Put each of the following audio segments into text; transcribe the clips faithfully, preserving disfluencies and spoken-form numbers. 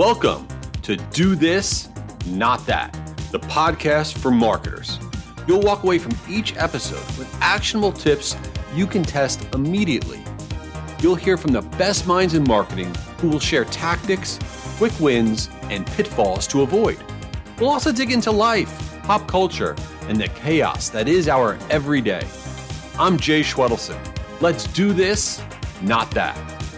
Welcome to Do This, Not That, the podcast for marketers. You'll walk away from each episode with actionable tips you can test immediately. You'll hear from the best minds in marketing who will share tactics, quick wins, and pitfalls to avoid. We'll also dig into life, pop culture, and the chaos that is our everyday. I'm Jay Schwedelson. Let's do this, not that.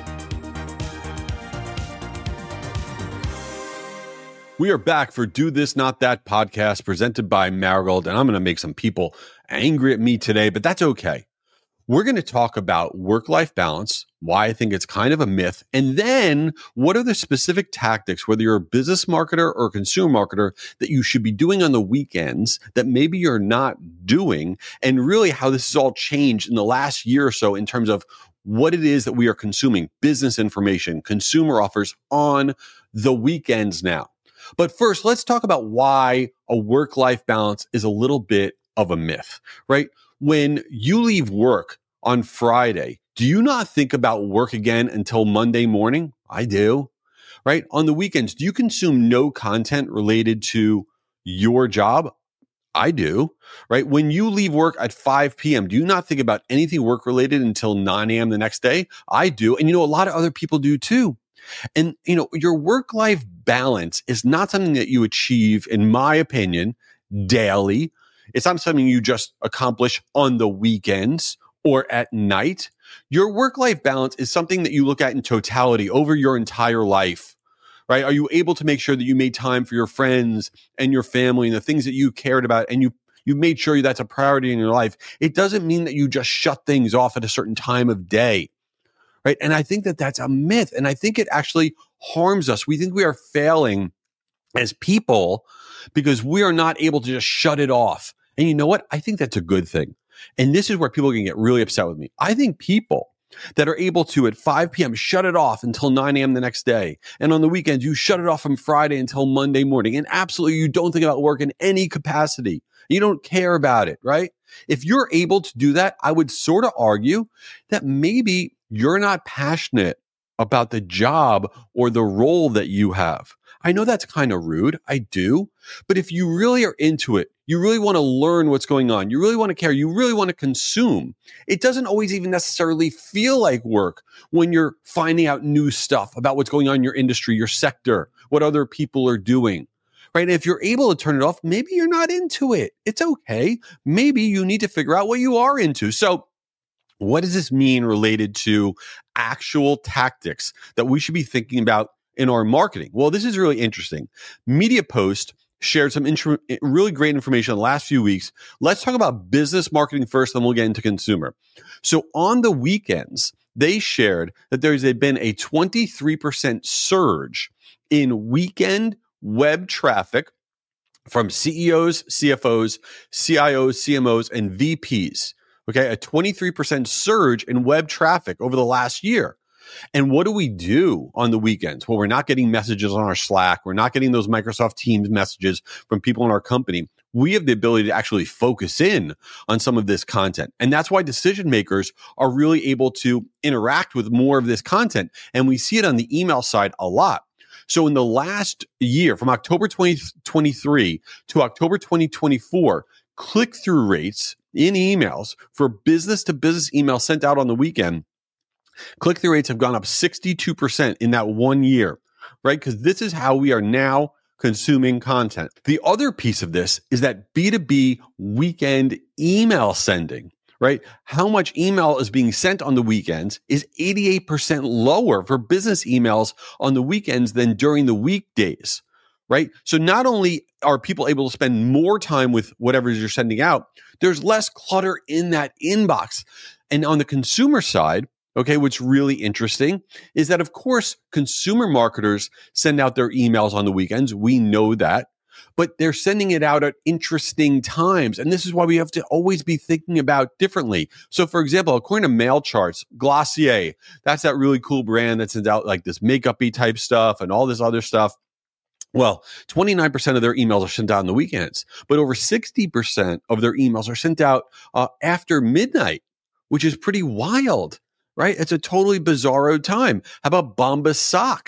We are back for Do This, Not That podcast presented by Marigold, and I'm going to make some people angry at me today, but that's okay. We're going to talk about work-life balance, why I think it's kind of a myth, and then what are the specific tactics, whether you're a business marketer or a consumer marketer, that you should be doing on the weekends that maybe you're not doing, and really how this has all changed in the last year or so in terms of what it is that we are consuming, business information, consumer offers on the weekends now. But first, let's talk about why a work-life balance is a little bit of a myth, right? When you leave work on Friday, do you not think about work again until Monday morning? I do, right? On the weekends, do you consume no content related to your job? I do, right? When you leave work at five p.m., do you not think about anything work-related until nine a.m. the next day? I do. And you know, a lot of other people do too. And, you know, your work-life balance is not something that you achieve, in my opinion, daily. It's not something you just accomplish on the weekends or at night. Your work-life balance is something that you look at in totality over your entire life, right? Are you able to make sure that you made time for your friends and your family and the things that you cared about, and you you made sure that's a priority in your life? It doesn't mean that you just shut things off at a certain time of day. Right. And I think that that's a myth. And I think it actually harms us. We think we are failing as people because we are not able to just shut it off. And you know what? I think that's a good thing. And this is where people can get really upset with me. I think people that are able to at five p.m. shut it off until nine a.m. the next day. And on the weekends, you shut it off from Friday until Monday morning. And absolutely, you don't think about work in any capacity. You don't care about it, right? If you're able to do that, I would sort of argue that maybe you're not passionate about the job or the role that you have. I know that's kind of rude. I do. But if you really are into it, you really want to learn what's going on, you really want to care, you really want to consume, it doesn't always even necessarily feel like work when you're finding out new stuff about what's going on in your industry, your sector, what other people are doing. Right? And if you're able to turn it off, maybe you're not into it. It's okay. Maybe you need to figure out what you are into. So what does this mean related to actual tactics that we should be thinking about in our marketing? Well, this is really interesting. MediaPost shared some intro, really great information in the last few weeks. Let's talk about business marketing first, then we'll get into consumer. So on the weekends, they shared that there's been a twenty-three percent surge in weekend web traffic from C E Os, C F Os, C I Os, C M Os, and V Ps. Okay, a twenty-three percent surge in web traffic over the last year. And what do we do on the weekends? Well, we're not getting messages on our Slack. We're not getting those Microsoft Teams messages from people in our company. We have the ability to actually focus in on some of this content. And that's why decision makers are really able to interact with more of this content. And we see it on the email side a lot. So in the last year, from October twenty twenty-three to October twenty twenty-four, click-through rates in emails for business-to-business emails sent out on the weekend, click-through rates have gone up sixty-two percent in that one year, right? Because this is how we are now consuming content. The other piece of this is that B two B weekend email sending, right? How much email is being sent on the weekends is eighty-eight percent lower for business emails on the weekends than during the weekdays. Right? So not only are people able to spend more time with whatever you're sending out, there's less clutter in that inbox. And on the consumer side, okay, what's really interesting is that, of course, consumer marketers send out their emails on the weekends. We know that. But they're sending it out at interesting times. And this is why we have to always be thinking about differently. So, for example, according to Mail Charts, Glossier, that's that really cool brand that sends out like this makeup-y type stuff and all this other stuff. Well, twenty-nine percent of their emails are sent out on the weekends, but over sixty percent of their emails are sent out uh, after midnight, which is pretty wild, right? It's a totally bizarro time. How about Bombas socks?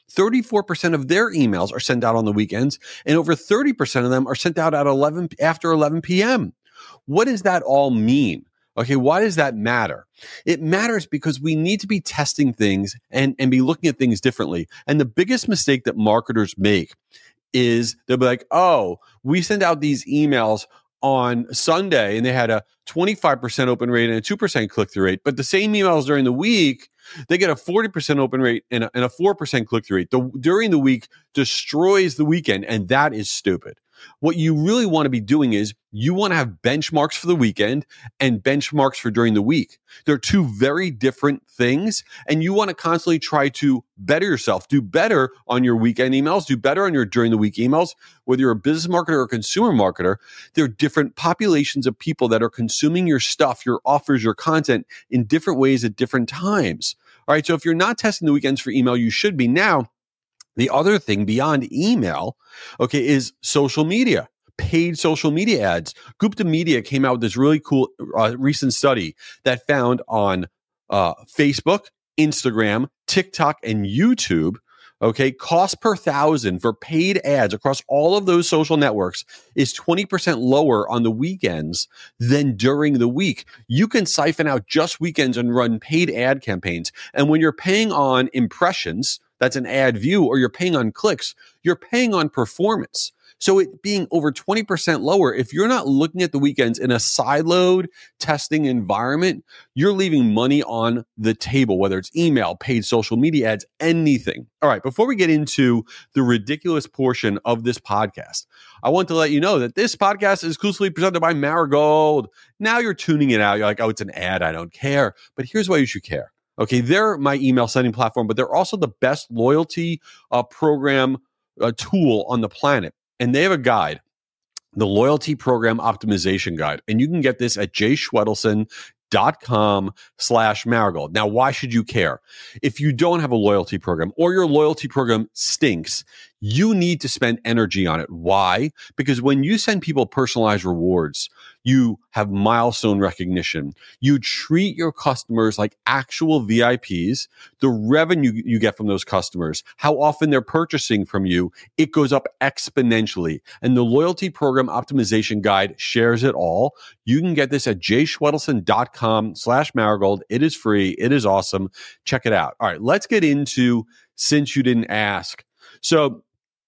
thirty-four percent of their emails are sent out on the weekends, and over thirty percent of them are sent out at eleven after eleven p.m. What does that all mean? Okay, why does that matter? It matters because we need to be testing things and, and be looking at things differently. And the biggest mistake that marketers make is they'll be like, oh, we send out these emails on Sunday and they had a twenty-five percent open rate and a two percent click-through rate. But the same emails during the week, they get a forty percent open rate and a, and a four percent click-through rate. The, during the week destroys the weekend, and that is stupid. What you really want to be doing is you want to have benchmarks for the weekend and benchmarks for during the week. They're two very different things, and you want to constantly try to better yourself, do better on your weekend emails, do better on your during the week emails. Whether you're a business marketer or a consumer marketer, there are different populations of people that are consuming your stuff, your offers, your content in different ways at different times. All right, so if you're not testing the weekends for email, you should be now. The other thing beyond email, okay, is social media, paid social media ads. Gupta Media came out with this really cool uh, recent study that found on uh, Facebook, Instagram, TikTok, and YouTube, okay, cost per thousand for paid ads across all of those social networks is twenty percent lower on the weekends than during the week. You can siphon out just weekends and run paid ad campaigns. And when you're paying on impressions, that's an ad view, or you're paying on clicks, you're paying on performance. So it being over twenty percent lower, if you're not looking at the weekends in a siloed testing environment, you're leaving money on the table, whether it's email, paid social media ads, anything. All right, before we get into the ridiculous portion of this podcast, I want to let you know that this podcast is exclusively presented by Marigold. Now you're tuning it out. You're like, oh, it's an ad. I don't care. But here's why you should care. Okay, they're my email sending platform, but they're also the best loyalty uh, program uh, tool on the planet. And they have a guide, the Loyalty Program Optimization Guide. And you can get this at jschwedelson.com slash marigold. Now, why should you care? If you don't have a loyalty program or your loyalty program stinks, you need to spend energy on it. Why? Because when you send people personalized rewards, you have milestone recognition. You treat your customers like actual V I Ps. The revenue you get from those customers, how often they're purchasing from you, it goes up exponentially. And the Loyalty Program Optimization Guide shares it all. You can get this at jschwedelson.com slash marigold. It is free. It is awesome. Check it out. All right, let's get into Since You Didn't Ask. So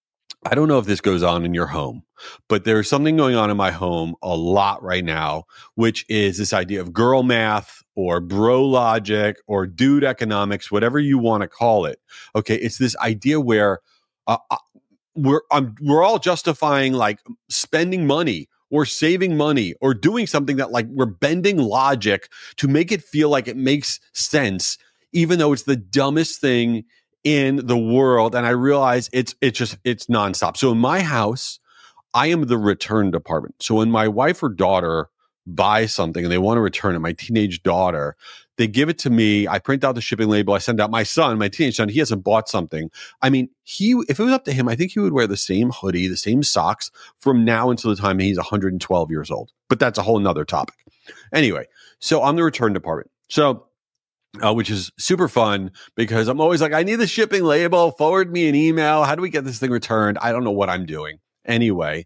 I don't know if this goes on in your home, but there's something going on in my home a lot right now, which is this idea of girl math or bro logic or dude economics, whatever you want to call it. Okay, it's this idea where uh, we're um, we're all justifying like spending money or saving money or doing something that like we're bending logic to make it feel like it makes sense, even though it's the dumbest thing in the world. And I realize it's it's just it's nonstop. So in my house, I am the return department. So when my wife or daughter buys something and they want to return it, my teenage daughter, they give it to me. I print out the shipping label. I send out my son, my teenage son. He hasn't bought something. I mean, he if it was up to him, I think he would wear the same hoodie, the same socks from now until the time he's one hundred twelve years old. But that's a whole nother topic. Anyway, so I'm the return department. So Uh, which is super fun because I'm always like, I need the shipping label, forward me an email. How do we get this thing returned? I don't know what I'm doing anyway.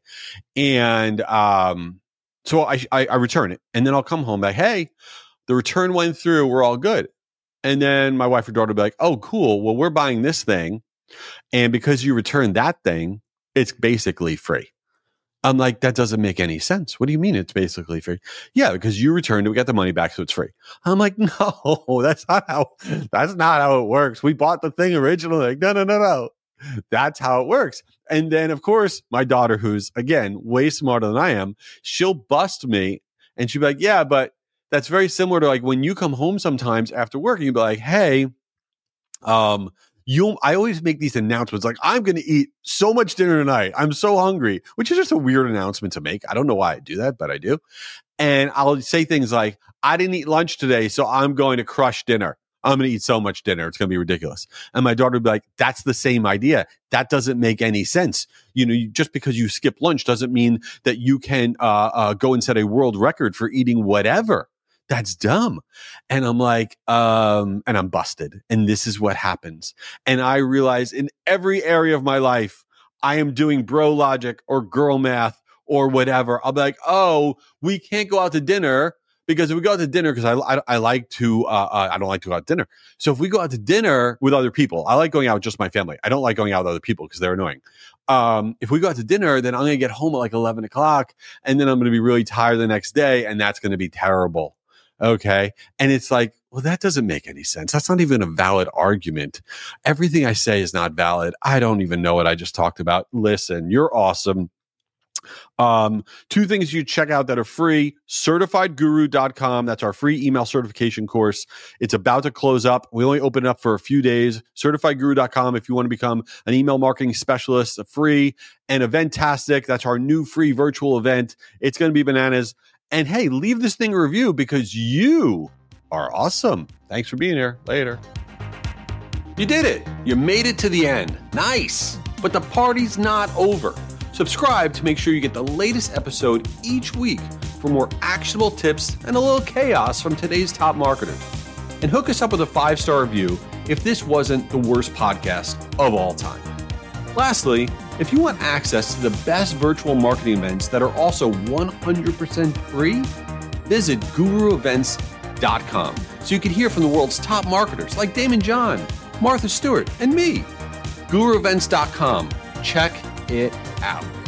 And um, so I, I, I return it and then I'll come home like, hey, the return went through. We're all good. And then my wife or daughter will be like, oh, cool. Well, we're buying this thing. And because you returned that thing, it's basically free. I'm like, that doesn't make any sense. What do you mean it's basically free? Yeah, because you returned it, we got the money back, so it's free. I'm like, no, that's not how that's not how it works. We bought the thing originally. Like, no, no, no, no. That's how it works. And then, of course, my daughter, who's again way smarter than I am, she'll bust me and she'll be like, yeah, but that's very similar to like when you come home sometimes after work and you'll be like, hey, um, You, I always make these announcements like, I'm going to eat so much dinner tonight. I'm so hungry, which is just a weird announcement to make. I don't know why I do that, but I do. And I'll say things like, I didn't eat lunch today, so I'm going to crush dinner. I'm going to eat so much dinner. It's going to be ridiculous. And my daughter would be like, that's the same idea. That doesn't make any sense. You know, you, just because you skip lunch doesn't mean that you can uh, uh, go and set a world record for eating whatever. that's dumb. And I'm like, um, and I'm busted. And this is what happens. And I realize in every area of my life, I am doing bro logic or girl math or whatever. I'll be like, oh, we can't go out to dinner because if we go out to dinner, because I, I, I like to, uh, uh, I don't like to go out to dinner. So if we go out to dinner with other people, I like going out with just my family. I don't like going out with other people because they're annoying. Um, if we go out to dinner, then I'm going to get home at like eleven o'clock and then I'm going to be really tired the next day and that's going to be terrible. Okay. And it's like, well, that doesn't make any sense. That's not even a valid argument. Everything I say is not valid. I don't even know what I just talked about. Listen, you're awesome. Um, two things you check out that are free, certified guru dot com. That's our free email certification course. It's about to close up. We only open it up for a few days. certified guru dot com if you want to become an email marketing specialist, free. And Eventastic, that's our new free virtual event. It's going to be bananas. And hey, leave this thing a review because you are awesome. Thanks for being here. Later. You did it. You made it to the end. Nice. But the party's not over. Subscribe to make sure you get the latest episode each week for more actionable tips and a little chaos from today's top marketers. And hook us up with a five-star review if this wasn't the worst podcast of all time. Lastly, if you want access to the best virtual marketing events that are also one hundred percent free, visit guru events dot com so you can hear from the world's top marketers like Damon John, Martha Stewart, and me. guru events dot com. Check it out.